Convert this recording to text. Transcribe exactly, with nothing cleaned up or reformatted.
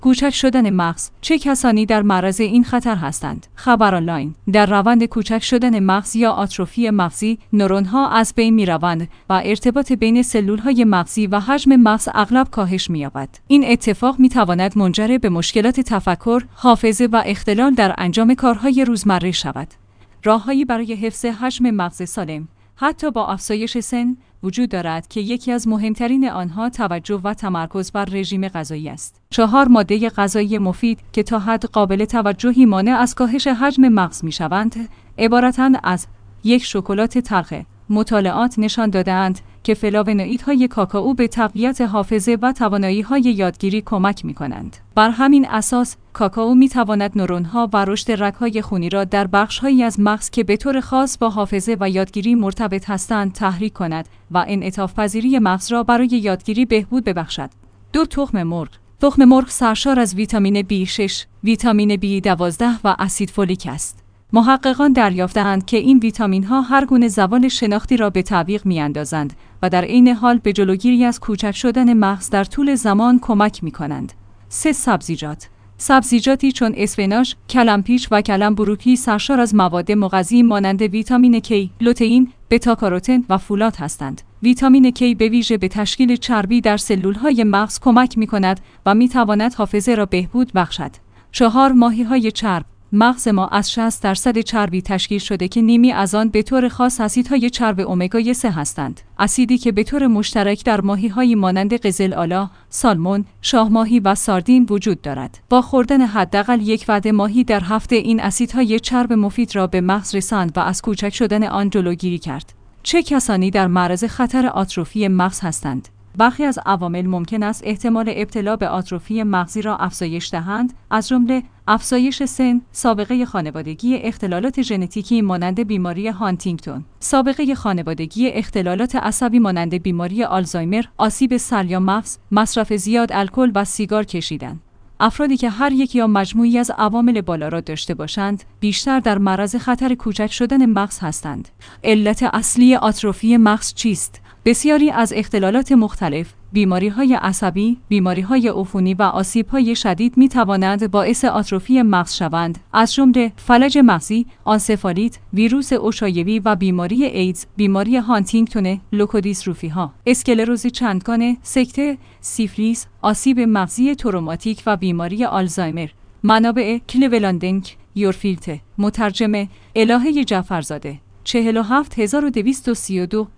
کوچک شدن مغز. چه کسانی در معرض این خطر هستند؟ خبر آنلاین. در روند کوچک شدن مغز یا آتروفی مغزی، نورون‌ها از بین می‌روند و ارتباط بین سلول‌های مغزی و حجم مغز اغلب کاهش می‌یابد. این اتفاق می‌تواند منجر به مشکلات تفکر، حافظه و اختلال در انجام کارهای روزمره شود. راه‌هایی برای حفظ حجم مغز سالم حتی با افزایش سن وجود دارد که یکی از مهمترین آنها توجه و تمرکز بر رژیم غذایی است. چهار ماده غذایی مفید که تا حد قابل توجهی مانع از کاهش حجم مغز می‌شوند، عبارتند از یک شکلات تلخ. مطالعات نشان داده‌اند که فلاونوئیدهای کاکائو به تقویت حافظه و توانایی‌های یادگیری کمک می‌کنند. بر همین اساس، کاکائو می‌تواند نورون‌ها و رشد رگ‌های خونی را در بخش‌هایی از مغز که به طور خاص با حافظه و یادگیری مرتبط هستند تحریک کند و انعطاف‌پذیری مغز را برای یادگیری بهبود ببخشد. دو تخم مرغ. تخم مرغ سرشار از ویتامین بی شش، ویتامین بی دوازده و اسید فولیک است. محققان دریافتند که این ویتامین‌ها هر گونه زوال شناختی را به تعویق می‌اندازند و در عین حال به جلوگیری از کوچک شدن مغز در طول زمان کمک می‌کنند. سه سبزیجات. سبزیجاتی چون اسفناج، کلم‌پیچ و کلم بروکلی سرشار از مواد مغذی مانند ویتامین کی، لوتئین، بتا کاروتن و فولاد هستند. ویتامین کی به ویژه به تشکیل چربی در سلول‌های مغز کمک می‌کند و می‌تواند حافظه را بهبود بخشد. چهار ماهی‌های چرب. مغز ما از شصت درصد چربی تشکیل شده که نیمی از آن به طور خاص اسیدهای چرب امگا سه هستند. اسیدی که به طور مشترک در ماهی‌هایی مانند قزل‌آلا، سالمون، شاهماهی و ساردین وجود دارد. با خوردن حداقل یک وعده ماهی در هفته این اسیدهای چرب مفید را به مغز رساند و از کوچک شدن آن جلوگیری کرد. چه کسانی در معرض خطر آتروفی مغز هستند؟ برخی از عوامل ممکن است احتمال ابتلا به آتروفی مغزی را افزایش دهند، از جمله افزایش سن، سابقه خانوادگی اختلالات ژنتیکی مانند بیماری هانتینگتون، سابقه خانوادگی اختلالات عصبی مانند بیماری آلزایمر، آسیب سل یا مغز، مصرف زیاد الکل و سیگار کشیدن. افرادی که هر یک یا مجموعی از عوامل بالا را داشته باشند، بیشتر در معرض خطر کوچک شدن مغز هستند. علت اصلی آتروفی مغز چیست؟ بسیاری از اختلالات مختلف، بیماری‌های عصبی، بیماری‌های عفونی و آسیب‌های شدید می‌توانند باعث آتروفی مغز شوند، از جمله فلج مغزی، آنسفالیت، ویروس اوشایوی و بیماری ایدز، بیماری هانتینگتون، لوکودیستروفی‌ها، اسکلروز چندگانه، سکته، سیفلیس، آسیب مغزی تروماتیک و بیماری آلزایمر. منابع: کلیولندینگ، یورفیلت. مترجم: الهه جعفرزاده. چهل و هفت هزار و دویست و سی و دو